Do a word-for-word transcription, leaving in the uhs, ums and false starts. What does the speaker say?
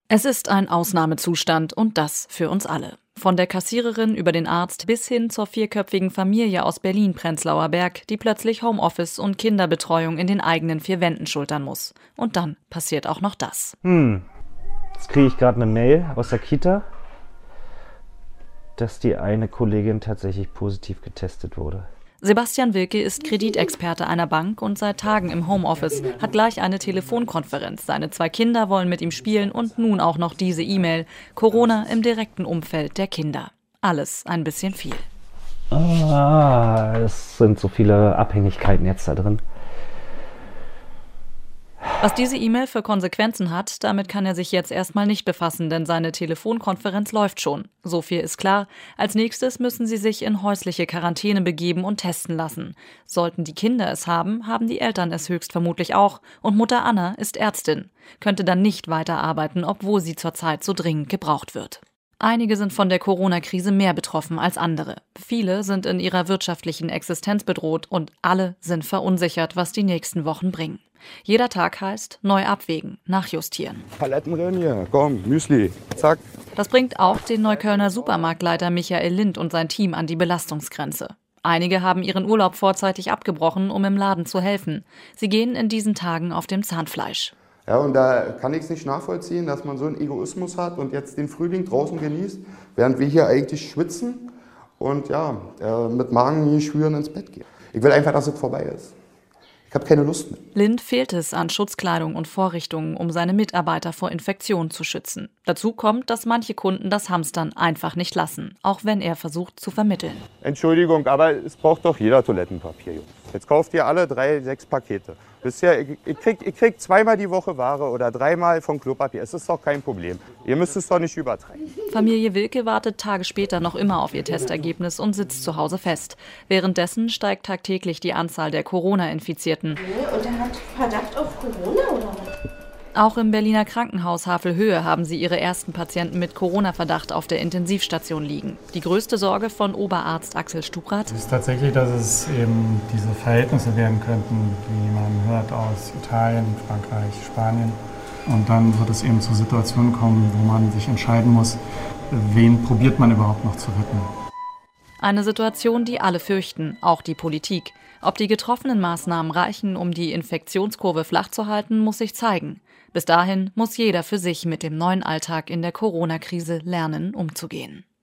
Es ist ein Ausnahmezustand und das für uns alle. Von der Kassiererin über den Arzt bis hin zur vierköpfigen Familie aus Berlin-Prenzlauer Berg, die plötzlich Homeoffice und Kinderbetreuung in den eigenen vier Wänden schultern muss. Und dann passiert auch noch das. Hm, jetzt kriege ich gerade eine Mail aus der Kita, dass die eine Kollegin tatsächlich positiv getestet wurde. Sebastian Wilke ist Kreditexperte einer Bank und seit Tagen im Homeoffice, hat gleich eine Telefonkonferenz. Seine zwei Kinder wollen mit ihm spielen und nun auch noch diese E-Mail. Corona im direkten Umfeld der Kinder. Alles ein bisschen viel. Ah, es sind so viele Abhängigkeiten jetzt da drin. Was diese E-Mail für Konsequenzen hat, damit kann er sich jetzt erstmal nicht befassen, denn seine Telefonkonferenz läuft schon. So viel ist klar. Als nächstes müssen sie sich in häusliche Quarantäne begeben und testen lassen. Sollten die Kinder es haben, haben die Eltern es höchstvermutlich auch. Und Mutter Anna ist Ärztin, könnte dann nicht weiterarbeiten, obwohl sie zurzeit so dringend gebraucht wird. Einige sind von der Corona-Krise mehr betroffen als andere. Viele sind in ihrer wirtschaftlichen Existenz bedroht und alle sind verunsichert, was die nächsten Wochen bringen. Jeder Tag heißt neu abwägen, nachjustieren. Paletten drin hier, komm, Müsli, zack. Das bringt auch den Neuköllner Supermarktleiter Michael Lind und sein Team an die Belastungsgrenze. Einige haben ihren Urlaub vorzeitig abgebrochen, um im Laden zu helfen. Sie gehen in diesen Tagen auf dem Zahnfleisch. Ja, und da kann ich es nicht nachvollziehen, dass man so einen Egoismus hat und jetzt den Frühling draußen genießt, während wir hier eigentlich schwitzen und ja, mit Magengeschwüren ins Bett gehen. Ich will einfach, dass es vorbei ist. Ich habe keine Lust mehr. Lind fehlt es an Schutzkleidung und Vorrichtungen, um seine Mitarbeiter vor Infektionen zu schützen. Dazu kommt, dass manche Kunden das Hamstern einfach nicht lassen, auch wenn er versucht zu vermitteln. Entschuldigung, aber es braucht doch jeder Toilettenpapier, Jungs. Jetzt kauft ihr alle drei, sechs Pakete. Bisher, ich krieg, ich krieg zweimal die Woche Ware oder dreimal von Klopapier. Es ist doch kein Problem. Ihr müsst es doch nicht übertreiben. Familie Wilke wartet Tage später noch immer auf ihr Testergebnis und sitzt zu Hause fest. Währenddessen steigt tagtäglich die Anzahl der Corona-Infizierten. Und er hat Verdacht auf Corona oder was? Auch im Berliner Krankenhaus Havelhöhe haben sie ihre ersten Patienten mit Corona-Verdacht auf der Intensivstation liegen. Die größte Sorge von Oberarzt Axel Stubrath: Es ist tatsächlich, dass es eben diese Verhältnisse werden könnten, wie man hört aus Italien, Frankreich, Spanien. Und dann wird es eben zu Situationen kommen, wo man sich entscheiden muss, wen probiert man überhaupt noch zu retten. Eine Situation, die alle fürchten, auch die Politik. Ob die getroffenen Maßnahmen reichen, um die Infektionskurve flach zu halten, muss sich zeigen. Bis dahin muss jeder für sich mit dem neuen Alltag in der Corona-Krise lernen, umzugehen.